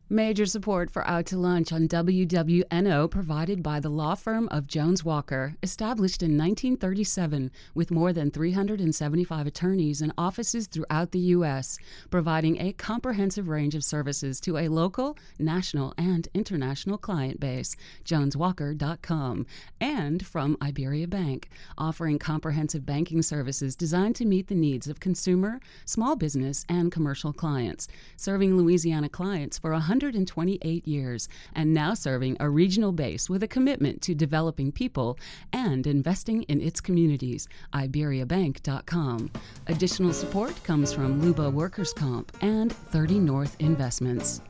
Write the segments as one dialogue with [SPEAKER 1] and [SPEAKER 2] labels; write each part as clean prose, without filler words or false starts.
[SPEAKER 1] Major support for Out to Lunch on WWNO provided by the law firm of Jones Walker, established in 1937 with more than 375 attorneys and offices throughout the U.S., providing a comprehensive range of services to a local, national, and international client base. JonesWalker.com. And from Iberia Bank, offering comprehensive banking services designed to meet the needs of consumer, small business, and commercial clients, serving Louisiana clients for 128 years, and now serving a regional base with a commitment to developing people and investing in its communities. IberiaBank.com. Additional support comes from Luba Workers' Comp and 30 North Investments.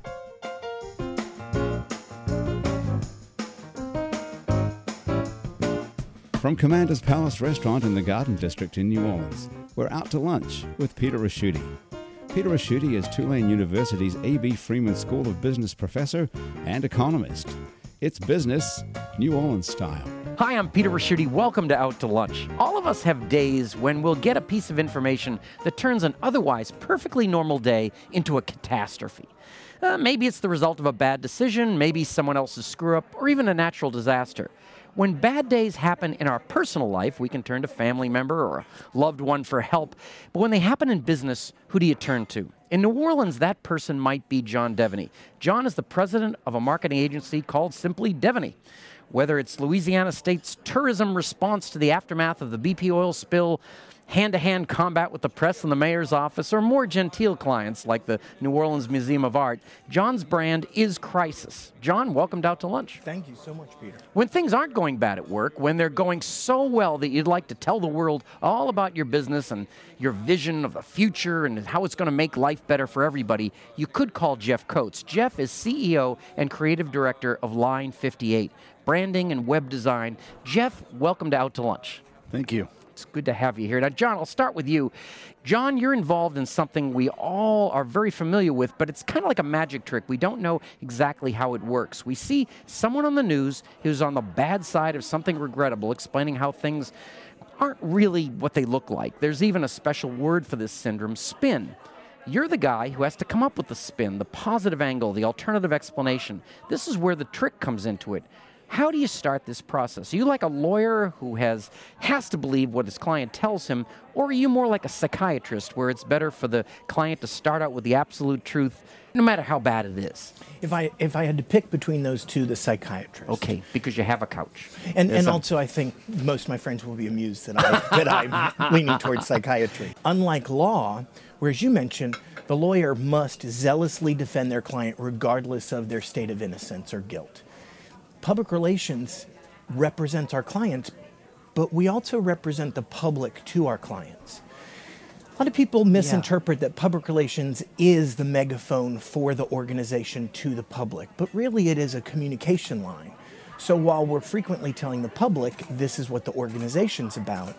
[SPEAKER 2] From Commander's Palace Restaurant in the Garden District in New Orleans, we're out to lunch with Peter Ricchiuti. Peter Ricchiuti is Tulane University's A.B. Freeman School of Business professor and economist. It's business, New Orleans style.
[SPEAKER 3] Hi, I'm Peter Ricchiuti. Welcome to Out to Lunch. All of us have days when we'll get a piece of information that turns an otherwise perfectly normal day into a catastrophe. Maybe it's the result of a bad decision, maybe someone else's screw-up, or even a natural disaster. When bad days happen in our personal life, we can turn to a family member or a loved one for help. But when they happen in business, who do you turn to? In New Orleans, that person might be John Devaney. John is the president of a marketing agency called simply Devaney. Whether it's Louisiana State's tourism response to the aftermath of the BP oil spill, hand-to-hand combat with the press and the mayor's office, or more genteel clients like the New Orleans Museum of Art, John's brand is Crisis. John, welcome to Out to Lunch.
[SPEAKER 4] Thank you so much, Peter.
[SPEAKER 3] When things aren't going bad at work, when they're going so well that you'd like to tell the world all about your business and your vision of the future and how it's going to make life better for everybody, you could call Jeff Coates. Jeff is CEO and creative director of Line 58, branding and web design. Jeff, welcome to Out to Lunch.
[SPEAKER 2] Thank you.
[SPEAKER 3] It's good to have you here. Now, John, I'll start with you. John, you're involved in something we all are very familiar with, but it's kind of like a magic trick. We don't know exactly how it works. We see someone on the news who's on the bad side of something regrettable, explaining how things aren't really what they look like. There's even a special word for this syndrome, spin. You're the guy who has to come up with the spin, the positive angle, the alternative explanation. This is where the trick comes into it. How do you start this process? Are you like a lawyer who has to believe what his client tells him, or are you more like a psychiatrist where it's better for the client to start out with the absolute truth, no matter how bad it is?
[SPEAKER 4] If I had to pick between those two, the psychiatrist.
[SPEAKER 3] Okay, because you have a couch.
[SPEAKER 4] And also I think most of my friends will be amused that I'm leaning towards psychiatry. Unlike law, where as you mentioned, the lawyer must zealously defend their client regardless of their state of innocence or guilt. Public relations represents our clients, but we also represent the public to our clients. A lot of people misinterpret that public relations is the megaphone for the organization to the public, but really it is a communication line. So while we're frequently telling the public this is what the organization's about,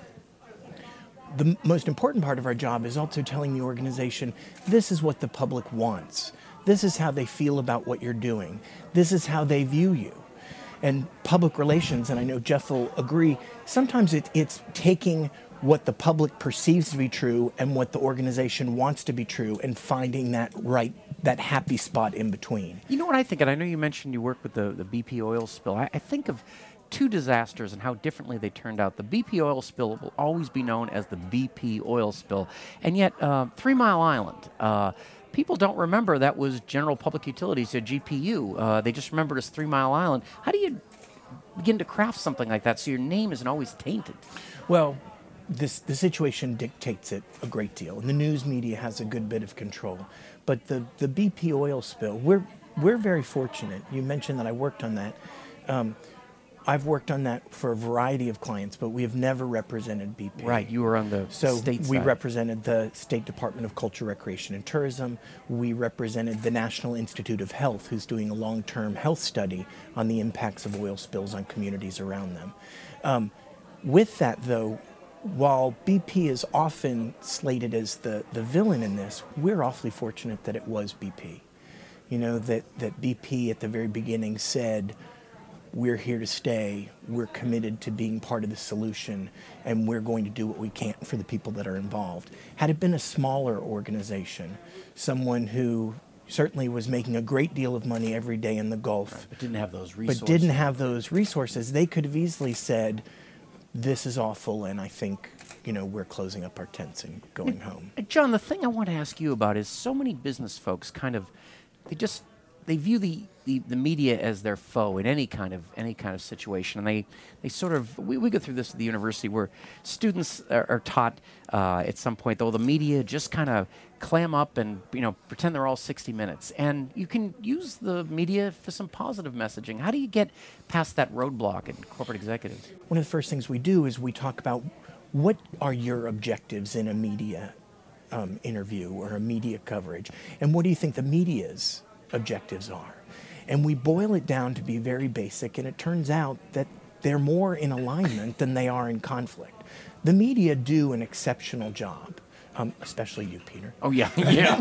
[SPEAKER 4] the most important part of our job is also telling the organization this is what the public wants. This is how they feel about what you're doing. This is how they view you. And public relations, and I know Jeff will agree, sometimes it's taking what the public perceives to be true and what the organization wants to be true and finding that happy spot in between.
[SPEAKER 3] You know what I think, and I know you mentioned you work with the BP oil spill. I think of two disasters and how differently they turned out. The BP oil spill will always be known as the BP oil spill. And yet, 3 Mile Island, people don't remember that was General Public Utilities, or GPU. They just remember it as 3 Mile Island. How do you begin to craft something like that so your name isn't always tainted?
[SPEAKER 4] Well, the situation dictates it a great deal, and the news media has a good bit of control. But the BP oil spill, we're very fortunate. You mentioned that I worked on that. I've worked on that for a variety of clients, but we have never represented BP.
[SPEAKER 3] Right, you were on the state
[SPEAKER 4] we
[SPEAKER 3] side.
[SPEAKER 4] represented the State Department of Culture, Recreation, and Tourism. We represented the National Institute of Health, who's doing a long-term health study on the impacts of oil spills on communities around them. With that, though, while BP is often slated as the villain in this, we're awfully fortunate that it was BP. You know, that BP at the very beginning said, we're here to stay, we're committed to being part of the solution, and we're going to do what we can for the people that are involved. Had it been a smaller organization, someone who certainly was making a great deal of money every day in the Gulf,
[SPEAKER 3] But didn't have those resources.
[SPEAKER 4] but didn't have those resources, they could have easily said, this is awful, and I think, we're closing up our tents and going home.
[SPEAKER 3] John, the thing I want to ask you about is so many business folks they view the media as their foe in any kind of situation, and they sort of we go through this at the university where students are taught at some point, though, the media just kind of clam up and pretend they're all 60 Minutes, and you can use the media for some positive messaging. How do you get past that roadblock in corporate executives?
[SPEAKER 4] One of the first things we do is we talk about what are your objectives in a media interview or a media coverage, and what do you think the media's objectives are? And we boil it down to be very basic, and it turns out that they're more in alignment than they are in conflict. The media do an exceptional job, especially you, Peter.
[SPEAKER 3] Oh, yeah.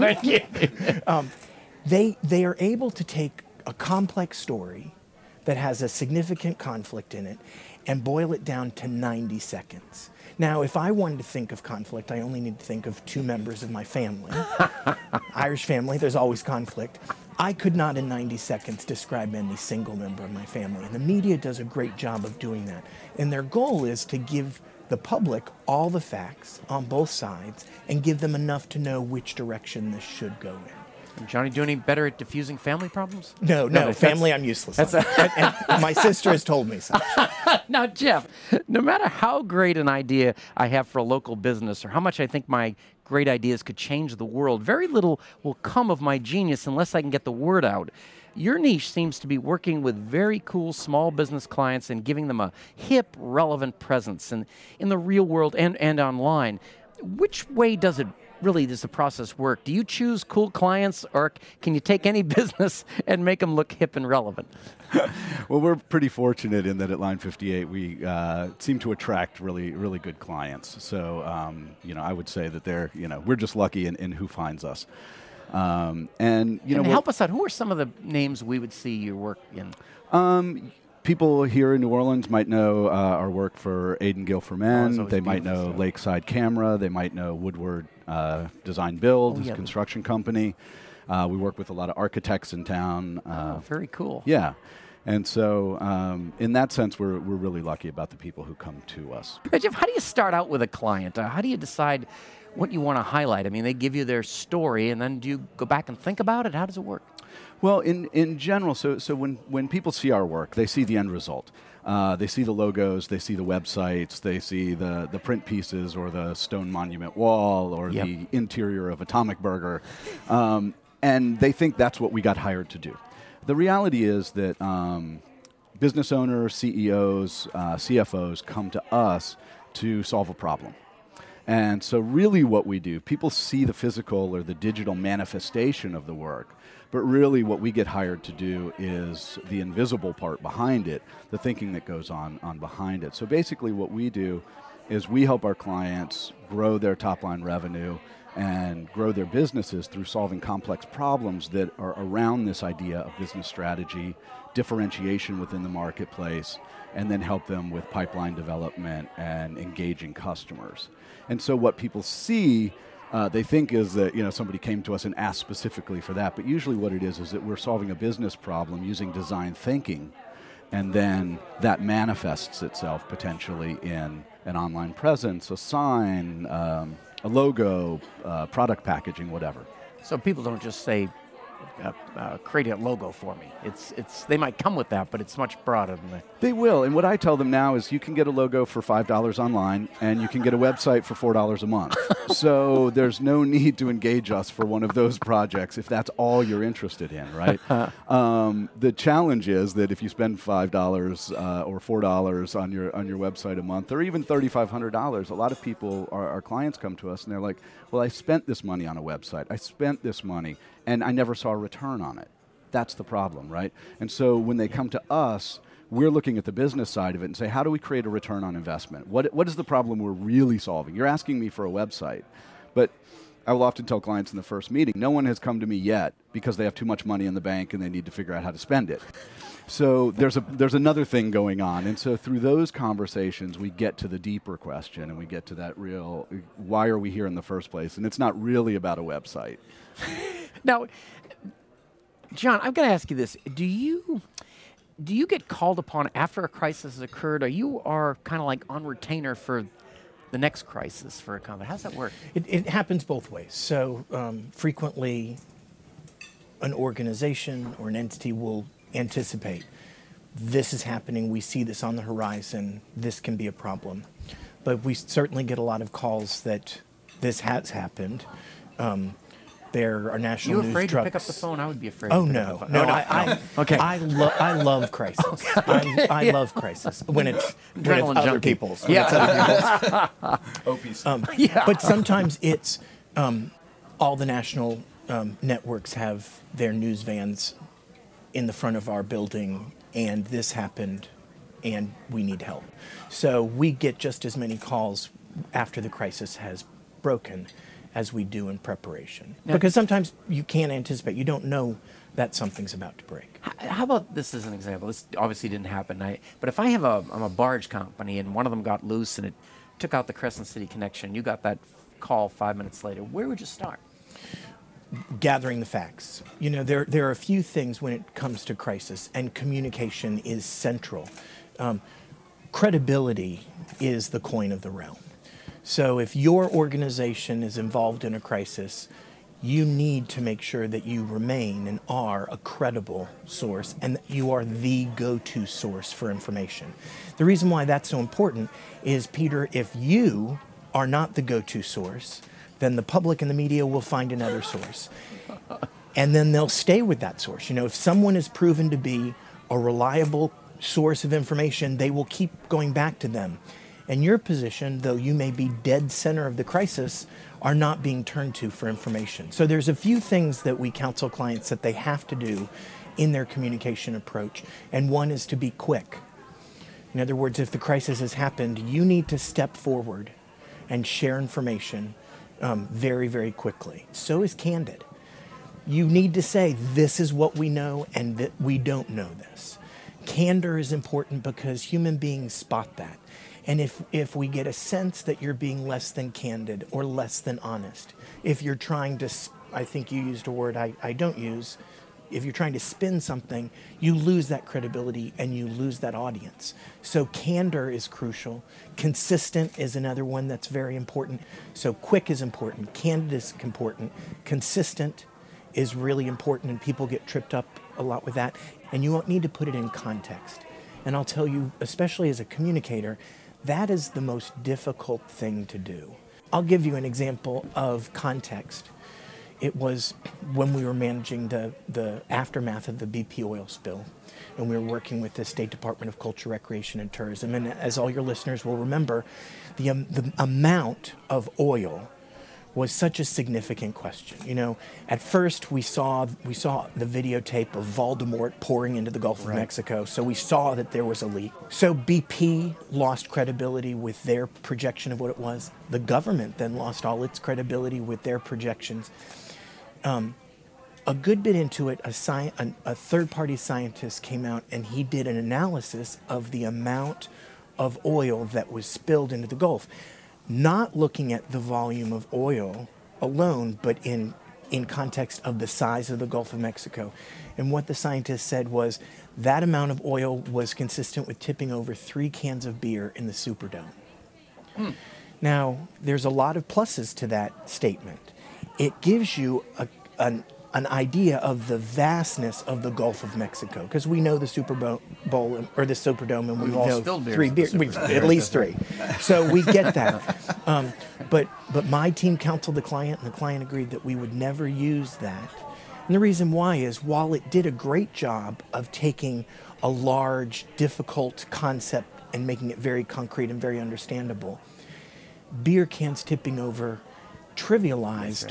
[SPEAKER 3] Yeah.
[SPEAKER 4] They are able to take a complex story that has a significant conflict in it and boil it down to 90 seconds. Now, if I wanted to think of conflict, I only need to think of 2 members of my family. Irish family, there's always conflict. I could not in 90 seconds describe any single member of my family. And the media does a great job of doing that. And their goal is to give the public all the facts on both sides and give them enough to know which direction this should go in.
[SPEAKER 3] Johnny, do any better at diffusing family problems?
[SPEAKER 4] No, family I'm useless on. And my sister has told me so.
[SPEAKER 3] Now, Jeff, no matter how great an idea I have for a local business or how much I think my great ideas could change the world, very little will come of my genius unless I can get the word out. Your niche seems to be working with very cool small business clients and giving them a hip, relevant presence in the real world and online. Which way does the process work? Do you choose cool clients, or can you take any business and make them look hip and relevant?
[SPEAKER 2] Well, we're pretty fortunate in that at Line 58 we seem to attract really, really good clients. So, I would say that we're just lucky in who finds us. And
[SPEAKER 3] help us out. Who are some of the names we would see your work in?
[SPEAKER 2] People here in New Orleans might know our work for Aiden Gill for Men. They might know Lakeside Camera. They might know Woodward Design Build, his construction company. We work with a lot of architects in town.
[SPEAKER 3] Very cool.
[SPEAKER 2] Yeah. And so in that sense, we're really lucky about the people who come to us.
[SPEAKER 3] Jeff, how do you start out with a client? How do you decide what you want to highlight? I mean, they give you their story, and then do you go back and think about it? How does it work?
[SPEAKER 2] Well, in general, so when people see our work, they see the end result. They see the logos, they see the websites, they see the print pieces or the stone monument wall or the interior of Atomic Burger, and they think that's what we got hired to do. The reality is that business owners, CEOs, CFOs come to us to solve a problem. And so really what we do, people see the physical or the digital manifestation of the work, but really what we get hired to do is the invisible part behind it, the thinking that goes on behind it. So basically what we do is we help our clients grow their top-line revenue and grow their businesses through solving complex problems that are around this idea of business strategy, differentiation within the marketplace, and then help them with pipeline development and engaging customers. And so what people see, they think is that somebody came to us and asked specifically for that, but usually what it is that we're solving a business problem using design thinking, and then that manifests itself potentially in an online presence, a sign, a logo, product packaging, whatever.
[SPEAKER 3] So people don't just say, create a logo for me. It's they might come with that, but it's much broader than that.
[SPEAKER 2] They will, and what I tell them now is you can get a logo for $5 online, and you can get a website for $4 a month. So there's no need to engage us for one of those projects if that's all you're interested in, right? The challenge is that if you spend $5 or $4 on your website a month, or even $3,500, a lot of people, our clients come to us and they're like, well, I spent this money on a website. I spent this money, and I never saw a return on it. That's the problem, right? And so when they come to us, we're looking at the business side of it and say, how do we create a return on investment? What is the problem we're really solving? You're asking me for a website, but I will often tell clients in the first meeting, no one has come to me yet because they have too much money in the bank and they need to figure out how to spend it. So there's another thing going on. And so through those conversations, we get to the deeper question and we get to that real, why are we here in the first place? And it's not really about a website.
[SPEAKER 3] Now, John, I'm going to ask you this. Do you get called upon after a crisis has occurred, or you are kind of like on retainer for the next crisis for a company? How does that work?
[SPEAKER 4] It happens both ways. So frequently, an organization or an entity will anticipate this is happening, we see this on the horizon, this can be a problem. But we certainly get a lot of calls that this has happened. There are national
[SPEAKER 3] You
[SPEAKER 4] news
[SPEAKER 3] afraid
[SPEAKER 4] trucks.
[SPEAKER 3] to pick up the phone? I would be afraid.
[SPEAKER 4] Oh
[SPEAKER 3] to pick
[SPEAKER 4] no,
[SPEAKER 3] up the phone.
[SPEAKER 4] no!
[SPEAKER 3] Okay.
[SPEAKER 4] I love crisis. I love crisis when it's
[SPEAKER 3] Adrenaline
[SPEAKER 4] other
[SPEAKER 3] junkie.
[SPEAKER 4] people's. When it's other people's.
[SPEAKER 2] OPC.
[SPEAKER 4] But sometimes it's all the national networks have their news vans in the front of our building, and this happened, and we need help. So we get just as many calls after the crisis has broken as we do in preparation. Because sometimes you can't anticipate. You don't know that something's about to break.
[SPEAKER 3] How about this as an example? This obviously didn't happen. But if I'm a barge company and one of them got loose and it took out the Crescent City connection, you got that call 5 minutes later, where would you start?
[SPEAKER 4] Gathering the facts. You know, there are a few things when it comes to crisis, and communication is central. Credibility is the coin of the realm. So if your organization is involved in a crisis, you need to make sure that you remain and are a credible source, and that you are the go-to source for information. The reason why that's so important is, Peter, if you are not the go-to source, then the public and the media will find another source. And then they'll stay with that source. You know, if someone is proven to be a reliable source of information, they will keep going back to them. And your position, though you may be dead center of the crisis, are not being turned to for information. So there's a few things that we counsel clients that they have to do in their communication approach. And one is to be quick. In other words, if the crisis has happened, you need to step forward and share information very, very quickly. So is candid. You need to say, this is what we know and that we don't know this. Candor is important because human beings spot that. And if we get a sense that you're being less than candid or less than honest, if you're trying to, I think you used a word I don't use, if you're trying to spin something, you lose that credibility and you lose that audience. So candor is crucial. Consistent is another one that's very important. So quick is important. Candid is important. Consistent is really important, and people get tripped up a lot with that. And you need to put it in context. And I'll tell you, especially as a communicator, that is the most difficult thing to do. I'll give you an example of context. It was when we were managing the aftermath of the BP oil spill, and we were working with the State Department of Culture, Recreation, and Tourism. And as all your listeners will remember, the amount of oil was such a significant question. You know, at first we saw the videotape of Voldemort pouring into the Gulf of Mexico, so we saw that there was a leak. So BP lost credibility with their projection of what it was. The government then lost all its credibility with their projections. A good bit into it, a third-party scientist came out and he did an analysis of the amount of oil that was spilled into the Gulf, not looking at the volume of oil alone, but in context of the size of the Gulf of Mexico. And what the scientist said was that amount of oil was consistent with tipping over 3 cans of beer in the Superdome. Now, there's a lot of pluses to that statement. It gives you an idea of the vastness of the Gulf of Mexico, because we know the Super Bowl or the Superdome, and we know 3 beers, at least 3. So we get that. But my team counseled the client, and the client agreed that we would never use that. And the reason why is, while it did a great job of taking a large, difficult concept and making it very concrete and very understandable, beer cans tipping over trivialized.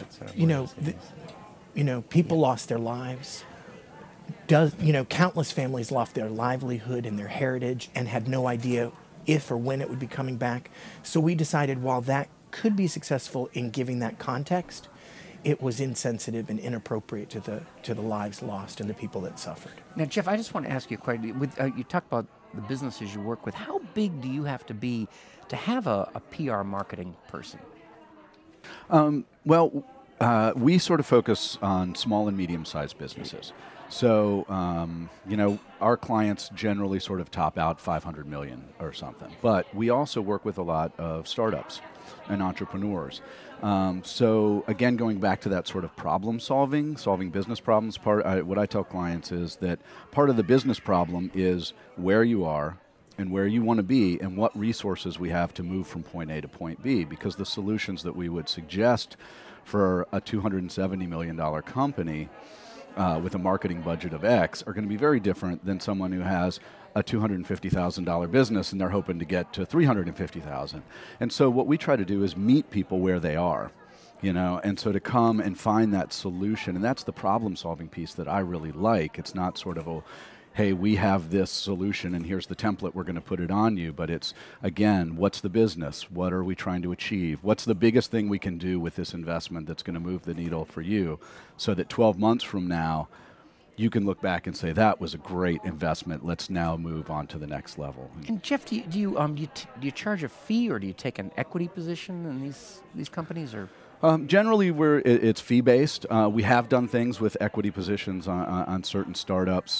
[SPEAKER 4] People lost their lives. Countless families lost their livelihood and their heritage and had no idea if or when it would be coming back. So we decided, while that could be successful in giving that context, it was insensitive and inappropriate to the lives lost and the people that suffered.
[SPEAKER 3] Now, Jeff, I just want to ask you a question. You talked about the businesses you work with. How big do you have to be to have a PR marketing person?
[SPEAKER 2] Well,
[SPEAKER 5] We sort of focus on small and medium-sized businesses. So, our clients generally sort of top out 500 million or something. But we also work with a lot of startups and entrepreneurs. So again, going back to that sort of solving business problems, what I tell clients is that part of the business problem is where you are and where you want to be and what resources we have to move from point A to point B, because the solutions that we would suggest for a $270 million company with a marketing budget of X are going to be very different than someone who has a $250,000 business and they're hoping to get to $350,000. And so what we try to do is meet people where they are, and so to come and find that solution. And that's the problem-solving piece that I really like. It's not sort of hey, we have this solution and here's the template, we're going to put it on you. But it's, again, what's the business? What are we trying to achieve? What's the biggest thing we can do with this investment that's going to move the needle for you so that 12 months from now, you can look back and say, that was a great investment. Let's now move on to the next level.
[SPEAKER 3] And Jeff, do you charge a fee, or do you take an equity position in these companies, or?
[SPEAKER 5] Generally, it's fee-based. We have done things with equity positions on certain startups.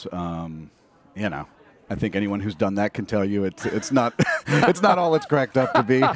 [SPEAKER 5] I think anyone who's done that can tell you it's not it's not all it's cracked up to be.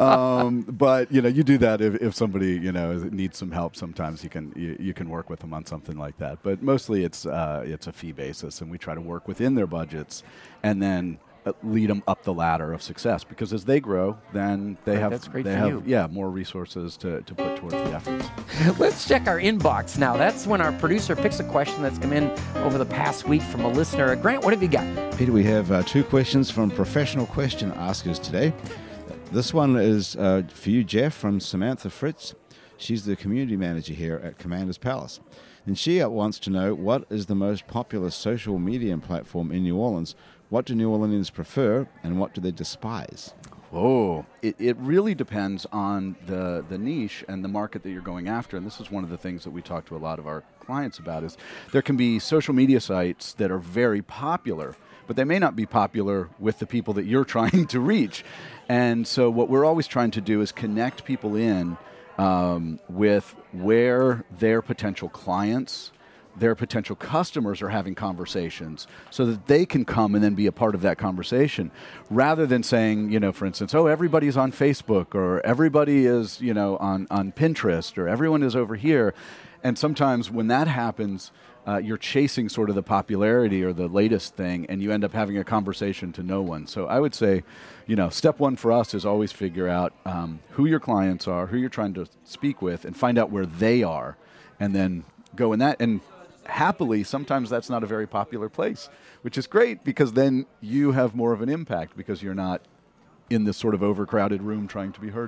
[SPEAKER 5] But you do that if somebody needs some help. Sometimes you can work with them on something like that. But mostly it's a fee basis, and we try to work within their budgets, and then lead them up the ladder of success, because as they grow, then they have more resources to put towards the efforts.
[SPEAKER 3] Let's check our inbox now. That's when our producer picks a question that's come in over the past week from a listener. Grant, what have you got?
[SPEAKER 2] Peter, we have 2 questions from professional question askers today. This one is for you, Jeff, from Samantha Fritz. She's the community manager here at Commander's Palace. And she wants to know, what is the most popular social media platform in New Orleans? What do New Orleanians prefer, and what do they despise?
[SPEAKER 5] Oh, it really depends on the niche and the market that you're going after. And this is one of the things that we talk to a lot of our clients about, is there can be social media sites that are very popular, but they may not be popular with the people that you're trying to reach. And so what we're always trying to do is connect people in with where their potential clients, their potential customers are having conversations, so that they can come and then be a part of that conversation, rather than saying, for instance, everybody's on Facebook, or everybody is, on Pinterest, or everyone is over here. And sometimes when that happens, you're chasing sort of the popularity or the latest thing, and you end up having a conversation to no one. So I would say, step one for us is always figure out who your clients are, who you're trying to speak with, and find out where they are, and then go in that. And happily, sometimes that's not a very popular place, which is great, because then you have more of an impact, because you're not in this sort of overcrowded room trying to be heard.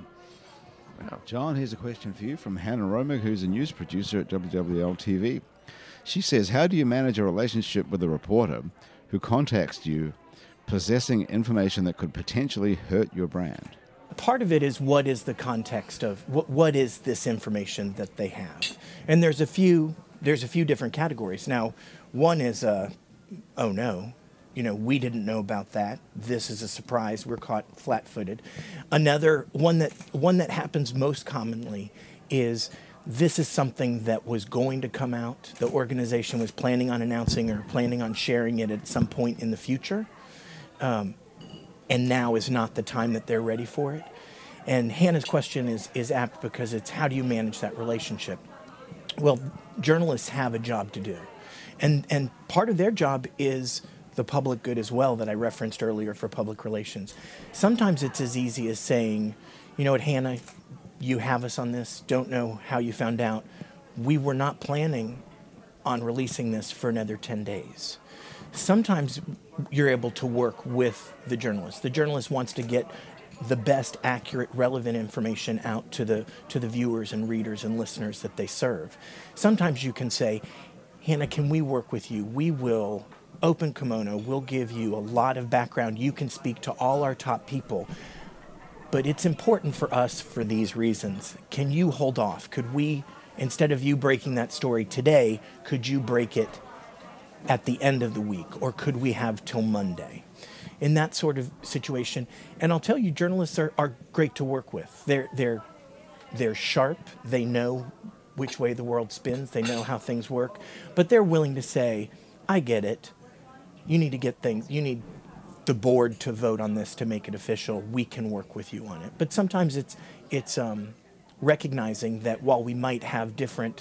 [SPEAKER 2] Wow. John, here's a question for you from Hannah Romer, who's a news producer at WWL-TV. She says, how do you manage a relationship with a reporter who contacts you possessing information that could potentially hurt your brand?
[SPEAKER 4] Part of it is, what is the context of what is this information that they have? And there's a few different categories. Now, one is, oh no, we didn't know about that. This is a surprise. We're caught flat-footed. Another one that happens most commonly is, this is something that was going to come out. The organization was planning on announcing or planning on sharing it at some point in the future. And now is not the time that they're ready for it. And Hannah's question is apt, because it's, how do you manage that relationship? Well, journalists have a job to do. And part of their job is the public good as well, that I referenced earlier for public relations. Sometimes it's as easy as saying, you know what, Hannah, you have us on this, don't know how you found out. We were not planning on releasing this for another 10 days. Sometimes you're able to work with the journalist. The journalist wants to get the best, accurate, relevant information out to the viewers and readers and listeners that they serve. Sometimes you can say, Hannah, can we work with you? We will open kimono. We'll give you a lot of background. You can speak to all our top people. But it's important for us for these reasons. Can you hold off? Could we, instead of you breaking that story today, could you break it at the end of the week? Or could we have till Monday? In that sort of situation. And I'll tell you, journalists are great to work with. They're sharp. They know which way the world spins. They know how things work. But they're willing to say, I get it. You need the board to vote on this to make it official. We can work with you on it. But sometimes it's recognizing that while we might have different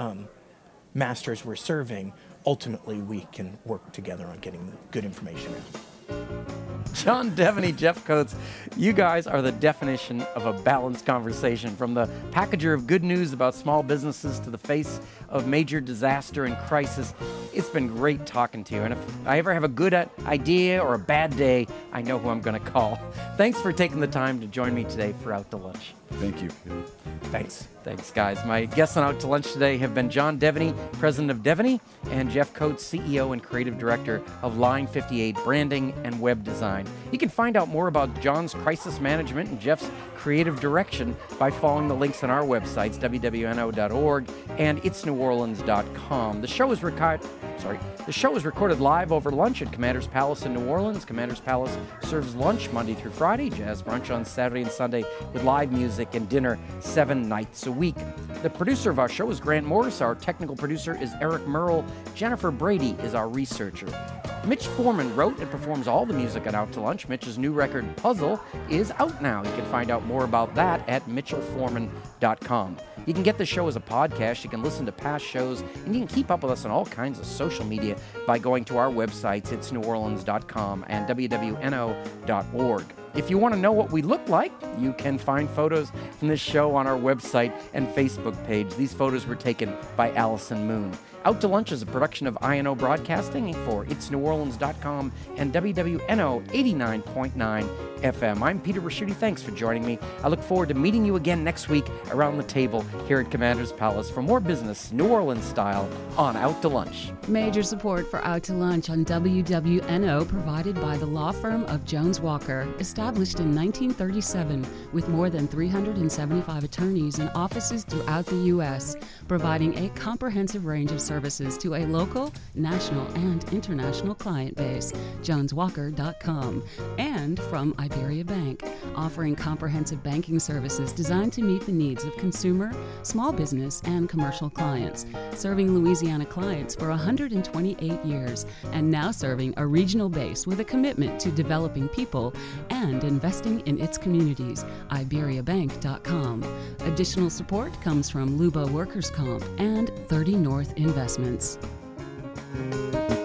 [SPEAKER 4] masters we're serving, ultimately we can work together on getting good information out.
[SPEAKER 3] John Devaney, Jeff Coates, you guys are the definition of a balanced conversation. From the packager of good news about small businesses to the face of major disaster and crisis, it's been great talking to you. And if I ever have a good idea or a bad day, I know who I'm going to call. Thanks for taking the time to join me today for Out to Lunch.
[SPEAKER 5] Thank you.
[SPEAKER 4] Thanks.
[SPEAKER 3] Thanks, guys. My guests on Out to Lunch today have been John Devaney, president of Devaney, and Jeff Coates, CEO and creative director of Line 58 Branding and Web Design. You can find out more about John's crisis management and Jeff's creative direction by following the links on our websites, wwno.org and itsneworleans.com. The show is recorded live over lunch at Commander's Palace in New Orleans. Commander's Palace serves lunch Monday through Friday, jazz brunch on Saturday and Sunday with live music and dinner 7 nights a week. The producer of our show is Grant Morris. Our technical producer is Eric Merle. Jennifer Brady is our researcher. Mitch Foreman wrote and performs all the music at Out to Lunch. Mitch's new record, Puzzle, is out now. You can find out more about that at mitchellforeman.com. You can get the show as a podcast, you can listen to past shows, and you can keep up with us on all kinds of social media by going to our websites, itsneworleans.com and wwno.org. If you want to know what we look like, you can find photos from this show on our website and Facebook page. These photos were taken by Allison Moon. Out to Lunch is a production of INO Broadcasting for itsneworleans.com and WWNO 89.9 FM. I'm Peter Raschuti. Thanks for joining me. I look forward to meeting you again next week around the table here at Commander's Palace for more business, New Orleans style, on Out to Lunch.
[SPEAKER 1] Major support for Out to Lunch on WWNO provided by the law firm of Jones Walker, established in 1937 with more than 375 attorneys and offices throughout the U.S., providing a comprehensive range of services to a local, national, and international client base. JonesWalker.com. And from Iberia Bank, offering comprehensive banking services designed to meet the needs of consumer, small business, and commercial clients, serving Louisiana clients for 128 years, and now serving a regional base with a commitment to developing people and investing in its communities. IberiaBank.com. Additional support comes from Luba Workers' Comp and 30 North Investments.